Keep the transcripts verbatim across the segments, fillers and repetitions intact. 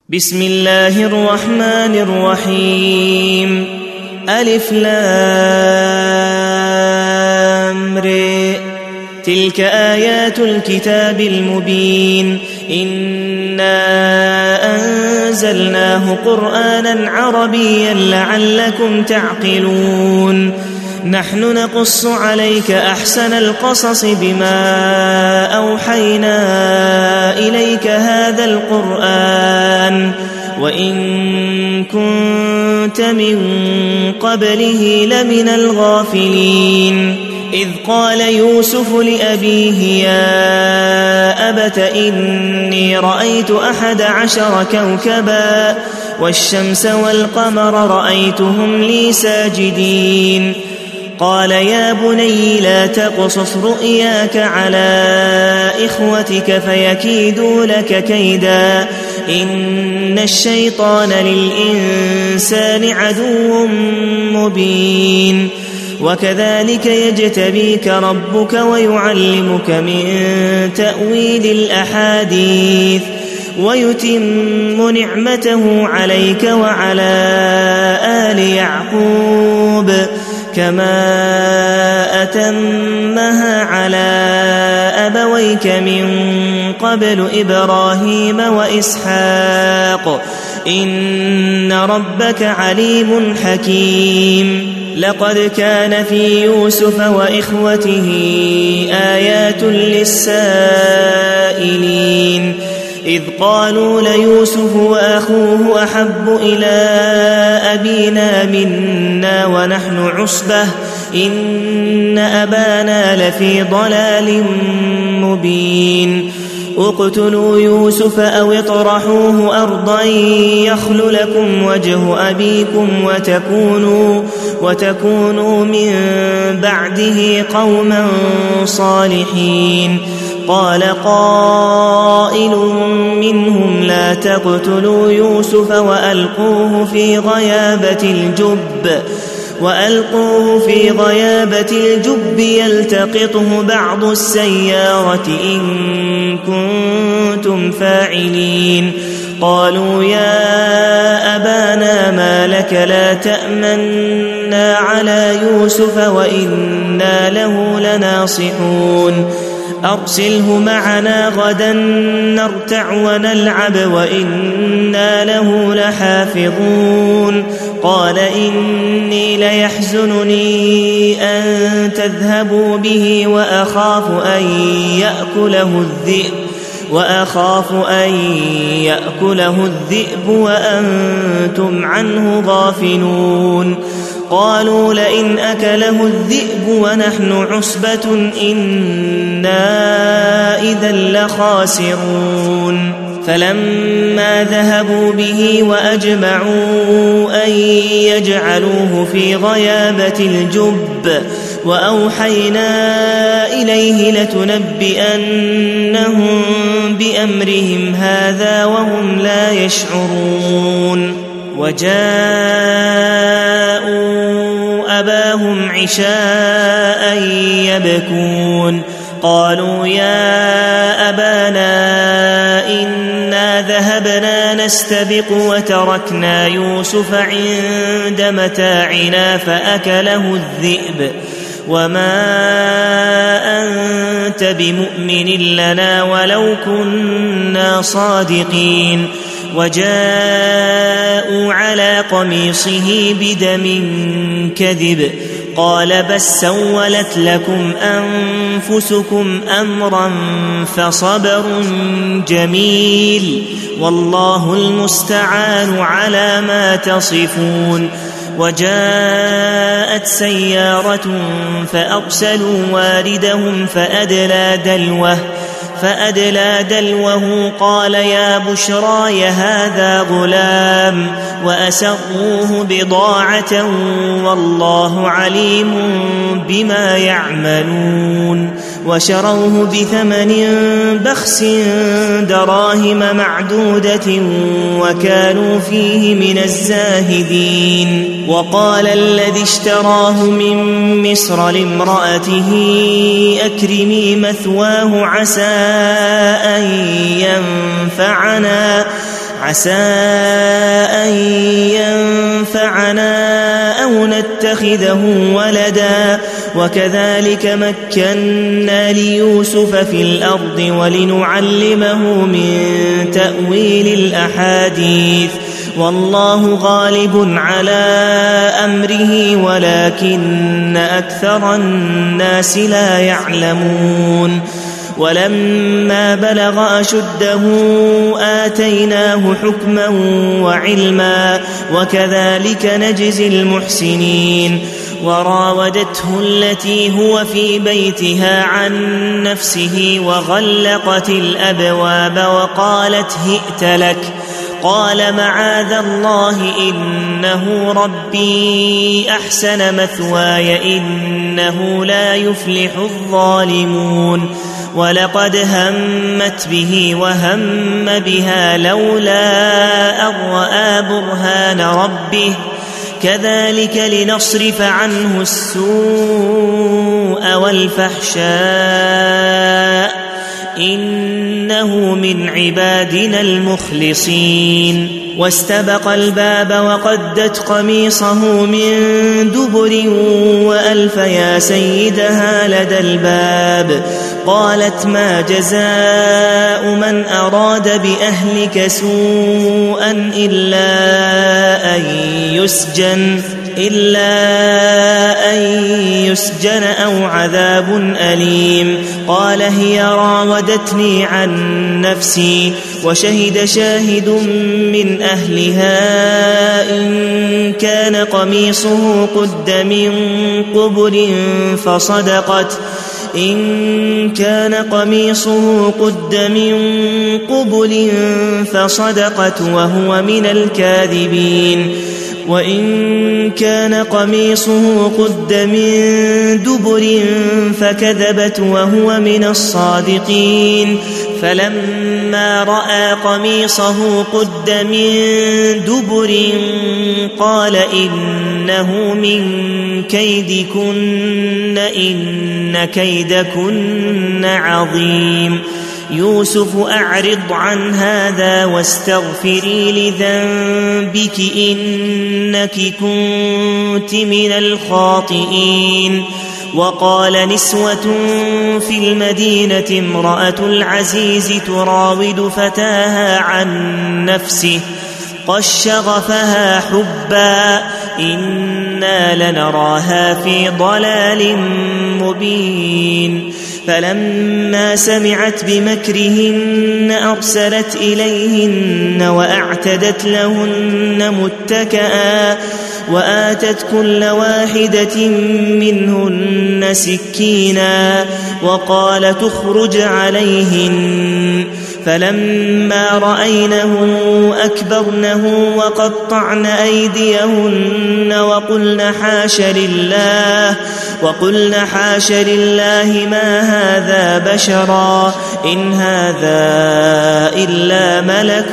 بسم الله الرحمن الرحيم. ألف لام ر. تلك آيات الكتاب المبين. إنا أنزلناه قرآنا عربيا لعلكم تعقلون. نحن نقص عليك أحسن القصص بما أوحينا إليك هذا القرآن وإن كنت من قبله لمن الغافلين. إذ قال يوسف لأبيه يا أبت إني رأيت أحد عشر كوكبا والشمس والقمر رأيتهم لي ساجدين. قال يا بني لا تقصص رؤياك على إخوتك فيكيدوا لك كيدا إن الشيطان للإنسان عدو مبين. وكذلك يجتبيك ربك ويعلمك من تأويل الأحاديث ويتم نعمته عليك وعلى آل يعقوب كما أتمها على أبويك من قبل إبراهيم وإسحاق إن ربك عليم حكيم. لقد كان في يوسف وإخوته آيات للسائلين إذ قالوا ليوسف وأخوه أحب إلى أبينا منا ونحن عصبة إن أبانا لفي ضلال مبين. اقتلوا يوسف أو اطرحوه أرضا يخل لكم وجه أبيكم وتكونوا, وتكونوا من بعده قوما صالحين. قال قائل منهم لا تقتلوا يوسف وألقوه في غيابة الجب وألقوه في غيابة الجب يلتقطه بعض السيارة إن كنتم فاعلين. قالوا يا أبانا ما لك لا تأمنا على يوسف وإنا له لناصحون. أرسله معنا غدا نرتع ونلعب وإنا له لحافظون. قال إني ليحزنني أن تذهبوا به وأخاف أن يأكله الذئب وأخاف أن يأكله الذئب وأنتم عنه غافلون. قالوا لئن أكله الذئب ونحن عصبة إنا إذا لخاسرون. فلما ذهبوا به وأجمعوا أن يجعلوه في غيابة الجب وأوحينا إليه لتنبئنهم بأمرهم هذا وهم لا يشعرون. وجاءوا أباهم عشاء يبكون. قالوا يا أبانا إنا ذهبنا نستبق وتركنا يوسف عند متاعنا فأكله الذئب وما أنت بمؤمن لنا ولو كنا صادقين. وجاءوا على قميصه بدم كذب قال بل سولت لكم أنفسكم أمرا فصبر جميل والله المستعان على ما تصفون. وجاءت سيارة فأرسلوا واردهم فأدلى دلوه فأدلى دلوه قال يا بشراي هذا غلام وأسروه بضاعة والله عليم بما يعملون. وشروه بثمن بخس دراهم معدودة وكانوا فيه من الزاهدين. وقال الذي اشتراه من مصر لامرأته أكرمي مثواه عسى أن ينفعنا عسى أن ينفعنا أو نتخذه ولدا وكذلك مكنا ليوسف في الأرض ولنعلمه من تأويل الأحاديث والله غالب على أمره ولكن أكثر الناس لا يعلمون ولما بلغ أشده آتيناه حكما وعلما وكذلك نجزي المحسنين وراودته التي هو في بيتها عن نفسه وغلقت الأبواب وقالت هئت لك قال معاذ الله إنه ربي أحسن مثواي إنه لا يفلح الظالمون ولقد همت به وهم بها لولا أن رأى برهان ربه كذلك لنصرف عنه السوء والفحشاء إنه من عبادنا المخلصين واستبق الباب وقدت قميصه من دبر وألف يا سيدها لدى الباب قالت ما جزاء من أراد بأهلك سوءا إلا أن يسجن إلا أن يسجن أو عذاب أليم قال هي راودتني عن نفسي وشهد شاهد من أهلها إن كان قميصه قد من قبل فصدقت إن كان قميصه قد من قبل فصدقت وهو من الكاذبين وإن كان قميصه قد من دبر فكذبت وهو من الصادقين فلما رأى قميصه قد من دبر قال إنه من كيدكن إن كيدكن عظيم يوسف أعرض عن هذا واستغفري لذنبك إنك كنت من الخاطئين وقال نسوة في المدينة امرأة العزيز تراود فتاها عن نفسه قد شغفها حبا إنا لنراها في ضلال مبين فلما سمعت بمكرهن أرسلت إليهن وأعتدت لهن متكئا وآتت كل واحدة منهن سكينا وقال تخرج عليهن فلما رأينه أكبرنه وقطعن أيديهن وقلن حاش لله وقلن حاش لله ما هذا بشرا إن هذا إلا ملك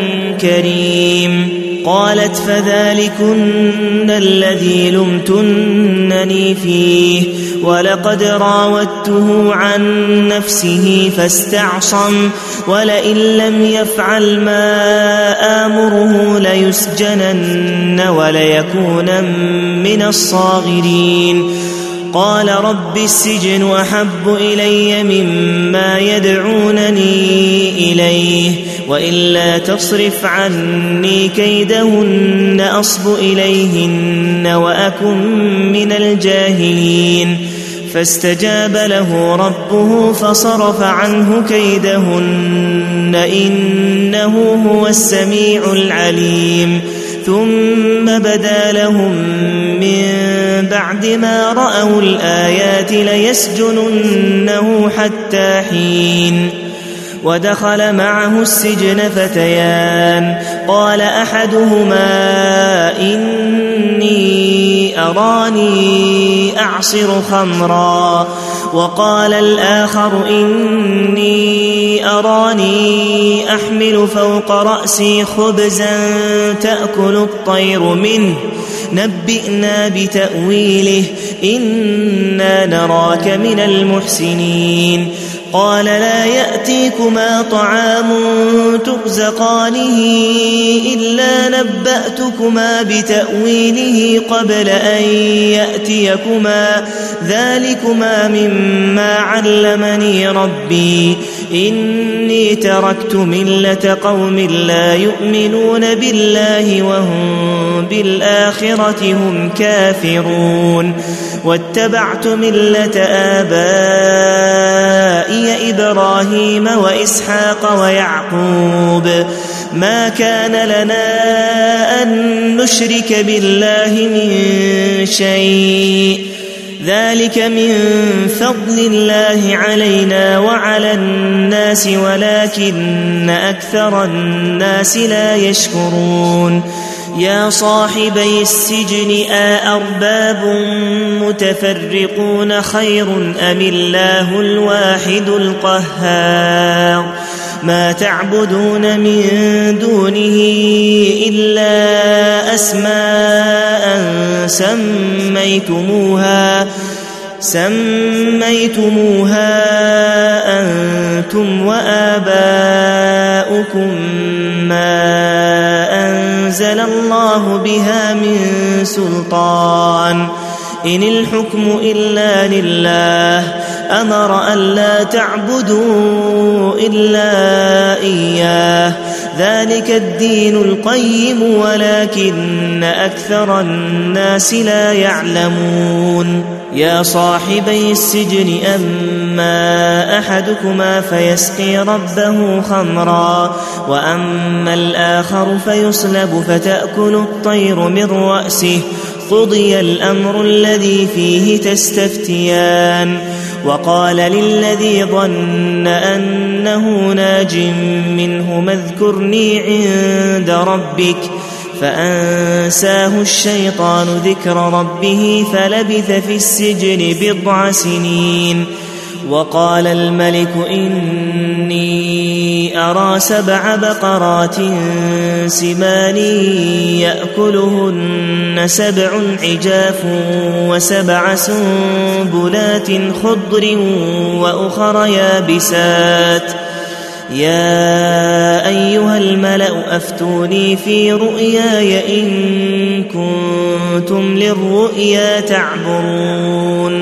كريم قالت فذلكن الذي لمتنني فيه ولقد راودته عن نفسه فاستعصم ولئن لم يفعل ما آمره ليسجنن وليكون من الصاغرين قال رب السجن أحب إلي مما يدعونني إليه وإلا تصرف عني كيدهن أصب إليهن وأكن من الجاهلين فاستجاب له ربه فصرف عنه كيدهن إنه هو السميع العليم ثم بدا لهم من بعد ما رأوا الآيات ليسجننه حتى حين ودخل معه السجن فتيان قال أحدهما إني أراني أعصر خمرا وقال الآخر إني أراني أحمل فوق رأسي خبزا تأكل الطير منه نبئنا بتأويله إنا نراك من المحسنين قال لا يأتيكما طعام ترزقانه إلا نبأتكما بتأويله قبل أن يأتيكما ذلكما مما علمني ربي إني تركت ملة قوم لا يؤمنون بالله وهم بالآخرة هم كافرون واتبعت ملة آبائي إبراهيم وإسحاق ويعقوب ما كان لنا أن نشرك بالله من شيء ذلك من فضل الله علينا وعلى الناس ولكن أكثر الناس لا يشكرون يا صاحبي السجن أأرباب متفرقون خير أم الله الواحد القهار ما تعبدون من دونه إلا أسماء سميتموها سميتموها أنتم وآباؤكم ما أنزل الله بها من سلطان إن الحكم إلا لله أمر ألا تعبدوا إلا إياه ذلك الدين القيم ولكن أكثر الناس لا يعلمون يا صاحبي السجن أما أحدكما فيسقي ربه خمرا وأما الآخر فيصلب فتأكل الطير من رأسه قضي الأمر الذي فيه تستفتيان وقال للذي ظن أنه ناج منهما اذكرني عند ربك فأنساه الشيطان ذكر ربه فلبث في السجن بضع سنين وقال الملك إني أرى سبع بقرات سمان يأكلهن سبع عجاف وسبع سنبلات خضر وأخر يابسات يا أيها الملأ أفتوني في رؤياي إن كنتم للرؤيا تعبرون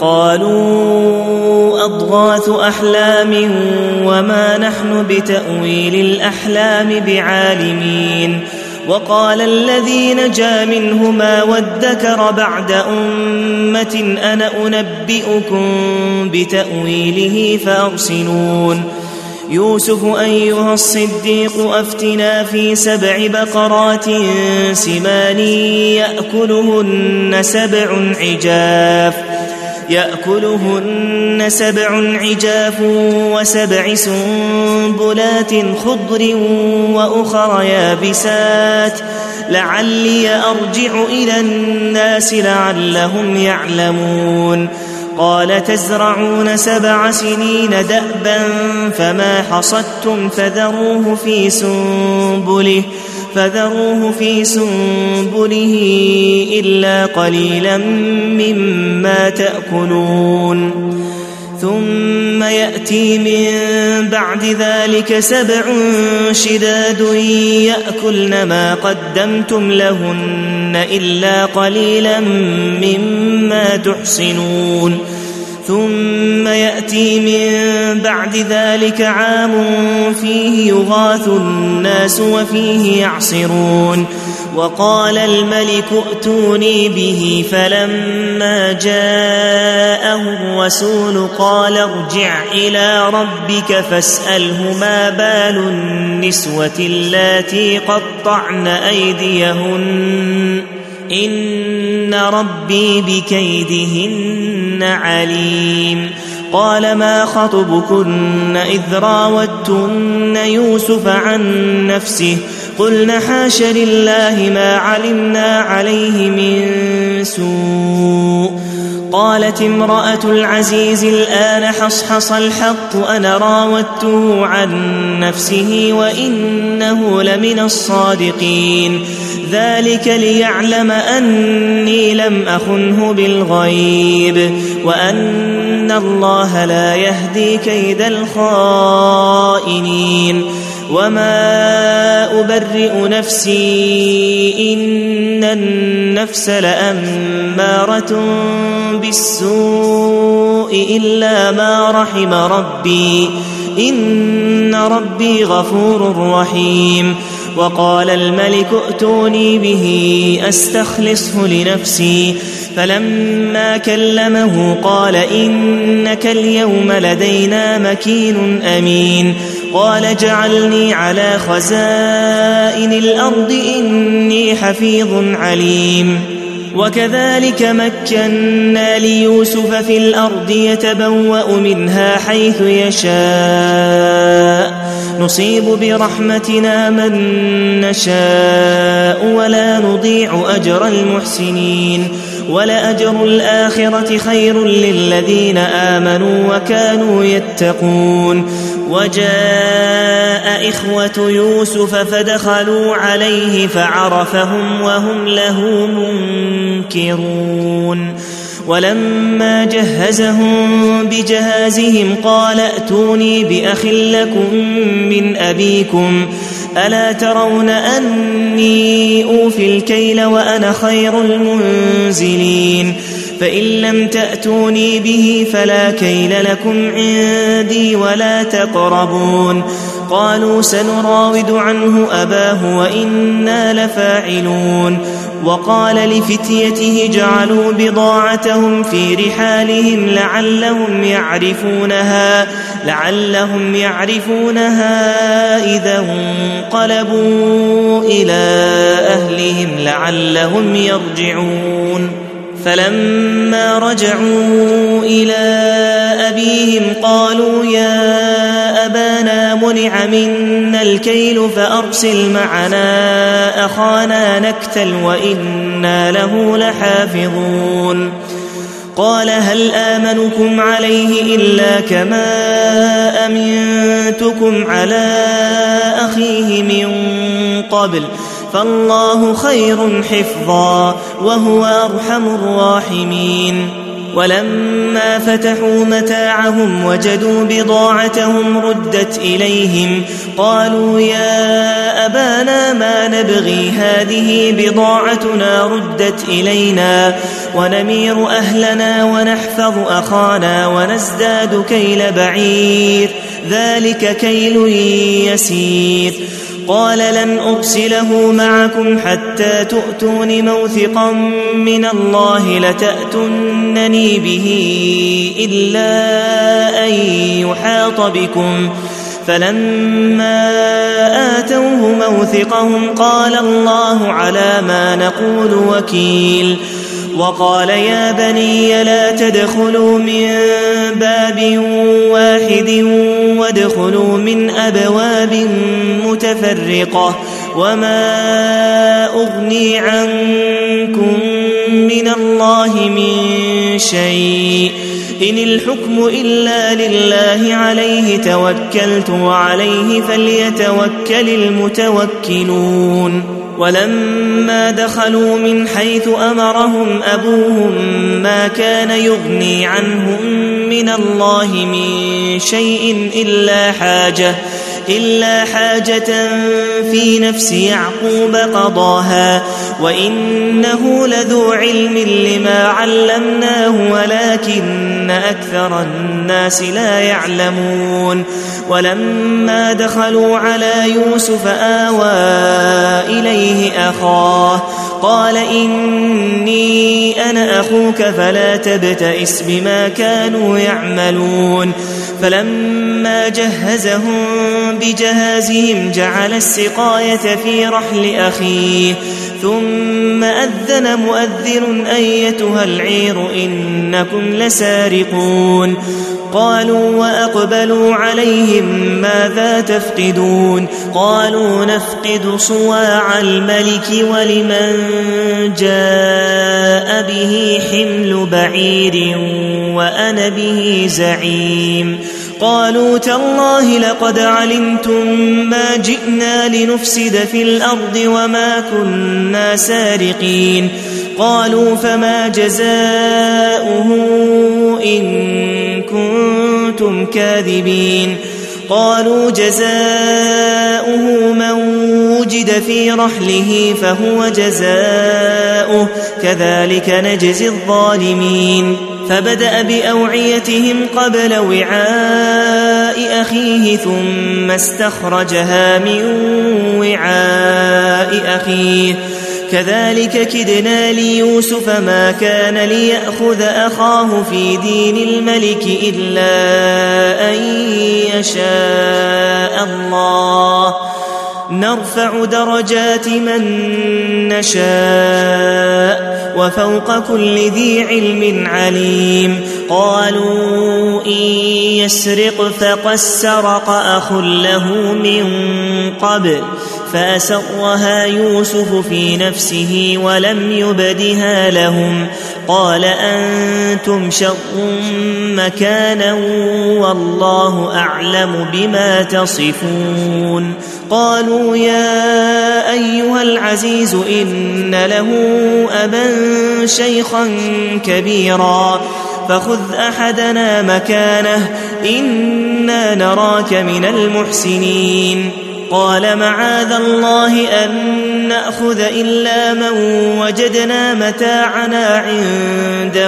قالوا أضغاث أحلام وما نحن بتأويل الأحلام بعالمين وقال الذي نجا منهما وادكر بعد أمة أنا أنبئكم بتأويله فأرسلون يوسف أيها الصديق أفتنا في سبع بقرات سمان يأكلهن سبع عجاف يأكلهن سبع عجاف وسبع سنبلات خضر وأخر يابسات لعلي أرجع إلى الناس لعلهم يعلمون قال تزرعون سبع سنين دأبا فما حصدتم فذروه في سنبله فذروه في سنبله إلا قليلا مما تأكلون ثم يأتي من بعد ذلك سبع شداد يأكلن ما قدمتم لهن إلا قليلا مما تحصنون ثم يأتي من بعد ذلك عام فيه يغاث الناس وفيه يعصرون وقال الملك ائتوني به فلما جاءه الرسول قال ارجع إلى ربك فاسأله ما بال النسوة اللاتي قطعن أيديهن إن ربي بكيدهن عليم قال ما خطبكن إذ راوتن يوسف عن نفسه قلنا حاش لله ما علمنا عليه من سوء قالت امرأة العزيز الآن حصحص الحق أنا راودته عن نفسه وإنه لمن الصادقين ذلك ليعلم أني لم أخنه بالغيب وأن إن الله لا يهدي كيد الخائنين وما أبرئ نفسي إن النفس لأمارة بالسوء إلا ما رحم ربي إن ربي غفور رحيم. وقال الملك ائتوني به أستخلصه لنفسي فلما كلمه قال إنك اليوم لدينا مكين أمين. قال اجعلني على خزائن الأرض إني حفيظ عليم. وكذلك مكنا ليوسف في الأرض يتبوأ منها حيث يشاء نصيب برحمتنا من نشاء ولا نضيع أجر المحسنين ولأجر الآخرة خير للذين آمنوا وكانوا يتقون. وجاء إخوة يوسف فدخلوا عليه فعرفهم وهم له منكرون. ولما جهزهم بجهازهم قال ائتوني بأخ لكم من أبيكم ألا ترون أني أوفي الكيل وأنا خير المنزلين فإن لم تأتوني به فلا كيل لكم عندي ولا تقربون. قالوا سنراود عنه أباه وإنا لفاعلون. وقال لفتيته جعلوا بضاعتهم في رحالهم لعلهم يعرفونها لعلهم يعرفونها إذا انقلبوا إلى أهلهم لعلهم يرجعون. فلما رجعوا إلى أبيهم قالوا يا أبانا منع منا الكيل فأرسل معنا أخانا نكتل وإنا له لحافظون. قال هل آمنكم عليه إلا كما أمنتكم على أخيه من قبل فالله خير حفظا وهو أرحم الراحمين. ولما فتحوا متاعهم وجدوا بضاعتهم ردت إليهم قالوا يا أبانا ما نبغي هذه بضاعتنا ردت إلينا ونمير أهلنا ونحفظ أخانا ونزداد كيل بعير ذلك كيل يسير. قال لن أرسله معكم حتى تؤتون موثقا من الله لتأتونني به إلا أن يحاط بكم. فلما آتوه موثقهم قال الله على ما نقول وكيل. وقال يا بني لا تدخلوا من باب واحد وادخلوا من أبواب متفرقة وما أغني عنكم من الله من شيء إن الحكم إلا لله عليه توكلت وعليه فليتوكل المتوكلون. ولما دخلوا من حيث أمرهم أبوهم ما كان يغني عنهم من الله من شيء إلا حاجة إلا حاجة في نفس يعقوب قضاها وإنه لذو علم لما علمناه ولكن أكثر الناس لا يعلمون. ولما دخلوا على يوسف آوى إليه أخاه قال إني أنا أخوك فلا تبتئس بما كانوا يعملون. فلما جهزهم بجهازهم جعل السقاية في رحل أخيه ثم أذن مؤذن أيتها العير إنكم لسارقون. قالوا وأقبلوا عليهم ماذا تفقدون قالوا نفقد صواع الملك ولمن جاء به حمل بعير وأنا به زعيم. قالوا تالله لقد علمتم ما جئنا لنفسد في الأرض وما كنا سارقين. قالوا فما جزاؤه إن كنتم كاذبين. قالوا جزاؤه من وجد في رحله فهو جزاؤه كذلك نجزي الظالمين. فبدأ بأوعيتهم قبل وعاء أخيه ثم استخرجها من وعاء أخيه كذلك كدنا ليوسف ما كان ليأخذ أخاه في دين الملك إلا أن يشاء الله نرفع درجات من نشاء وفوق كل ذي علم عليم. قالوا إن يسرق فقد سرق أخ له من قبل فأسرها يوسف في نفسه ولم يبدها لهم قال أنتم شر مكانا والله أعلم بما تصفون. قالوا يا أيها العزيز إن له أبا شيخا كبيرا فخذ أحدنا مكانه إنا نراك من المحسنين. قال معاذ الله أن نأخذ إلا من وجدنا متاعنا عنده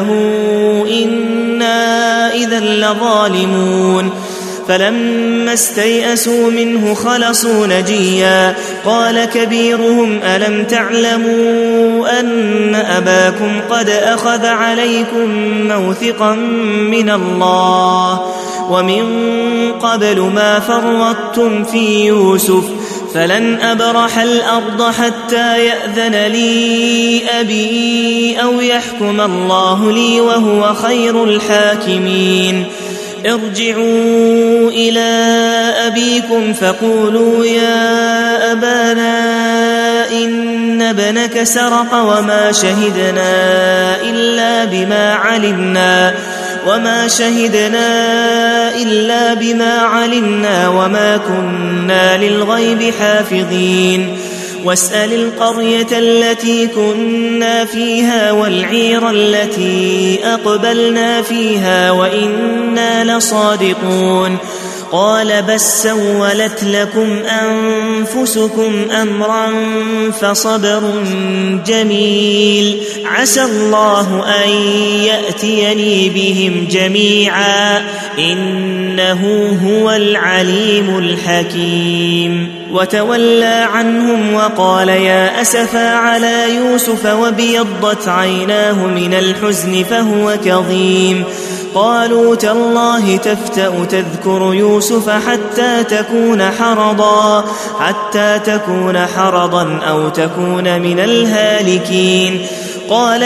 إنا إذا لظالمون. فلما استيئسوا منه خلصوا نجيا. قال كبيرهم ألم تعلموا أن أباكم قد أخذ عليكم موثقا من الله ومن قبل ما فرطتم في يوسف فلن أبرح الأرض حتى يأذن لي أبي أو يحكم الله لي وهو خير الحاكمين. ارجعوا إلى أبيكم فقولوا يا أبانا إن ابنك سرق وما شهدنا إلا بما علمنا وما شهدنا إلا بما علمنا وما كنا للغيب حافظين. واسأل القرية التي كنا فيها والعير التي أقبلنا فيها وإنا لصادقون. قال بس سولت لكم أنفسكم أمرا فصبر جميل عسى الله أن يأتيني بهم جميعا إنه هو العليم الحكيم. وتولى عنهم وقال يا أسفا على يوسف وابيضت عيناه من الحزن فهو كظيم. قالوا تالله تفتأ تذكر يوسف حتى تكون حرضا حتى تكون حرضا أو تكون من الهالكين. قال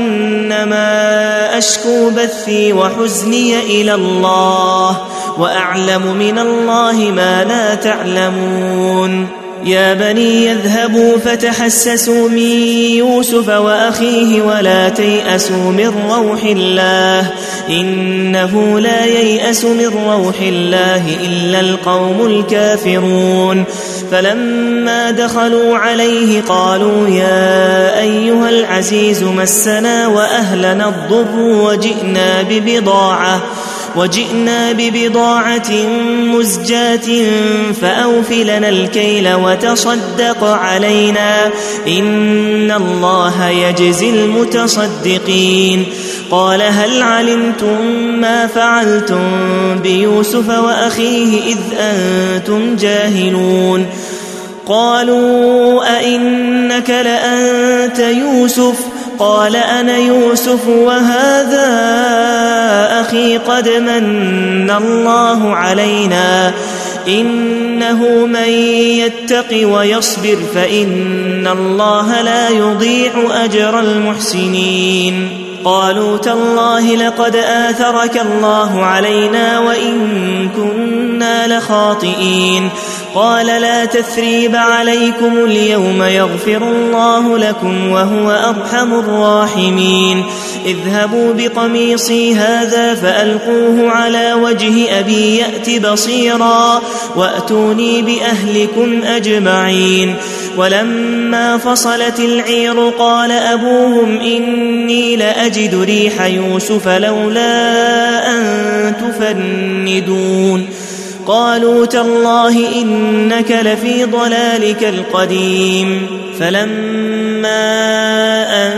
إنما أشكو بثي وحزني إلى الله وأعلم من الله ما لا تعلمون. يا بني يذهبوا فتحسسوا من يوسف وأخيه ولا تيأسوا من روح الله إنه لا ييأس من روح الله إلا القوم الكافرون. فلما دخلوا عليه قالوا يا أيها العزيز مسنا وأهلنا الضر وجئنا ببضاعة وجئنا ببضاعة مزجاة فأوف لنا الكيل وتصدق علينا إن الله يجزي المتصدقين. قال هل علمتم ما فعلتم بيوسف وأخيه إذ أنتم جاهلون؟ قالوا أئنك لأنت يوسف؟ قال أنا يوسف وهذا أخي قد من الله علينا إنه من يتق ويصبر فإن الله لا يضيع أجر المحسنين. قالوا تالله لقد آثرك الله علينا وإن كنا لخاطئين. قال لا تثريب عليكم اليوم يغفر الله لكم وهو أرحم الراحمين. اذهبوا بقميصي هذا فألقوه على وجه أبي يأت بصيرا وأتوني بأهلكم أجمعين. ولما فصلت العير قال أبوهم إني لأجد ريح يوسف لولا أن تفندون قالوا تالله إنك لفي ضلالك القديم فلما أن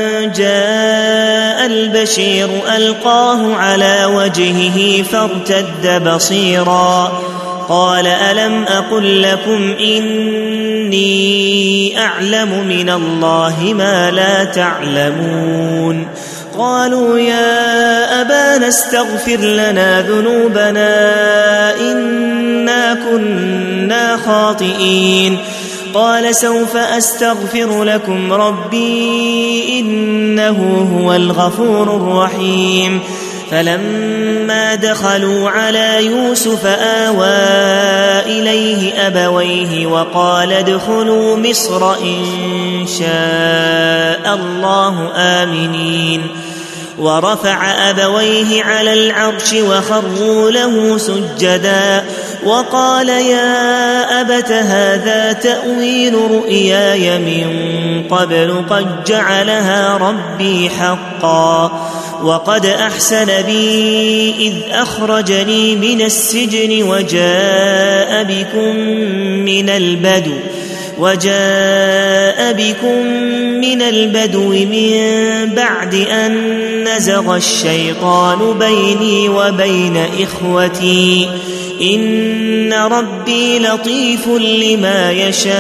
جاء البشير ألقاه على وجهه فارتد بصيرا قال ألم أقل لكم إني أعلم من الله ما لا تعلمون قالوا يا أبانا استغفر لنا ذنوبنا إنا كنا خاطئين قال سوف أستغفر لكم ربي إنه هو الغفور الرحيم فلما دخلوا على يوسف آوى إليه أبويه وقال ادخلوا مصر إن شاء الله آمنين ورفع أبويه على العرش وخروا له سجدا وقال يا أبت هذا تأويل رؤياي من قبل قد جعلها ربي حقا وقد أحسن بي إذ أخرجني من السجن وجاء بكم من البدو وجاء بكم من البدو من بعد أن نزغ الشيطان بيني وبين إخوتي إن ربي لطيف لما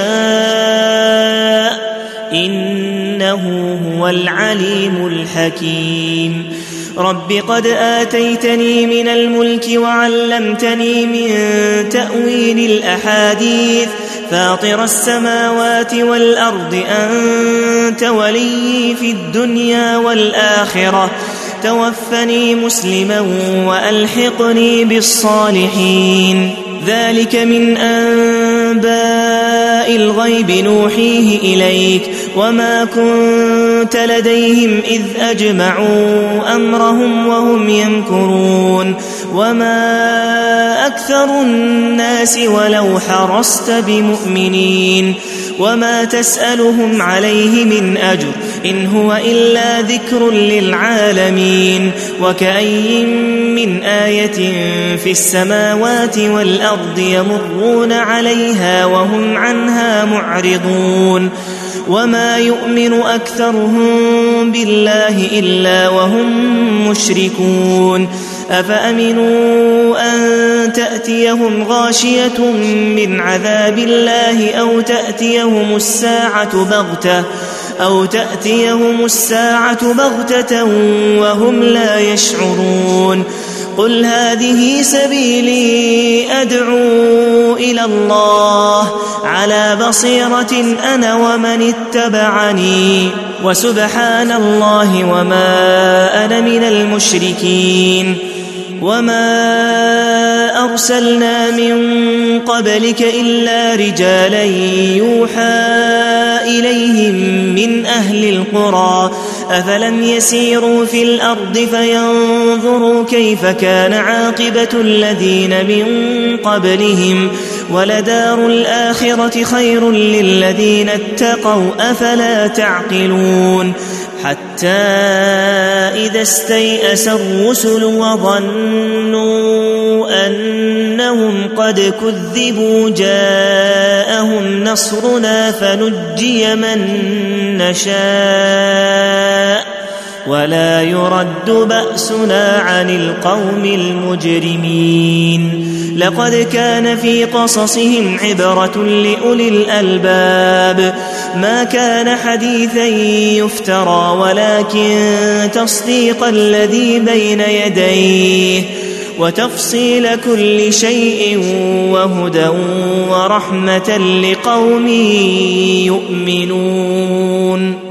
يشاء إنه هو العليم الحكيم رب قد آتيتني من الملك وعلمتني من تأويل الأحاديث فاطر السماوات والأرض أنت ولي في الدنيا والآخرة توفني مسلما وألحقني بالصالحين ذلك من أنباء الغيب نوحيه إليك وما كنت لديهم إذ أجمعوا أمرهم وهم يمكرون وما أكثر الناس ولو حرصت بمؤمنين وما تسألهم عليه من أجر إن هو إلا ذكر للعالمين وكأي من آية في السماوات والأرض يمرون عليها وهم عنها معرضون وما يؤمن أكثرهم بالله إلا وهم مشركون أفأمنوا أن تأتيهم غاشية من عذاب الله أو تأتيهم الساعة بغتة أو تأتيهم الساعة بغتة وهم لا يشعرون قل هذه سبيلي أدعو إلى الله على بصيرة أنا ومن اتبعني وسبحان الله وما أنا من المشركين وما أرسلنا من قبلك إلا رجالا يوحى إليهم من أهل القرى أفلم يسيروا في الأرض فينظروا كيف كان عاقبة الذين من قبلهم ولدار الآخرة خير للذين اتقوا أفلا تعقلون حتى إذا استيأس الرسل وظنوا أنهم قد كذبوا جاءهم نصرنا فنجي من نشاء ولا يرد بأسنا عن القوم المجرمين لقد كان في قصصهم عبرة لأولي الألباب ما كان حديثا يفترى ولكن تصديق الذي بين يديه وتفصيل كل شيء وهدى ورحمة لقوم يؤمنون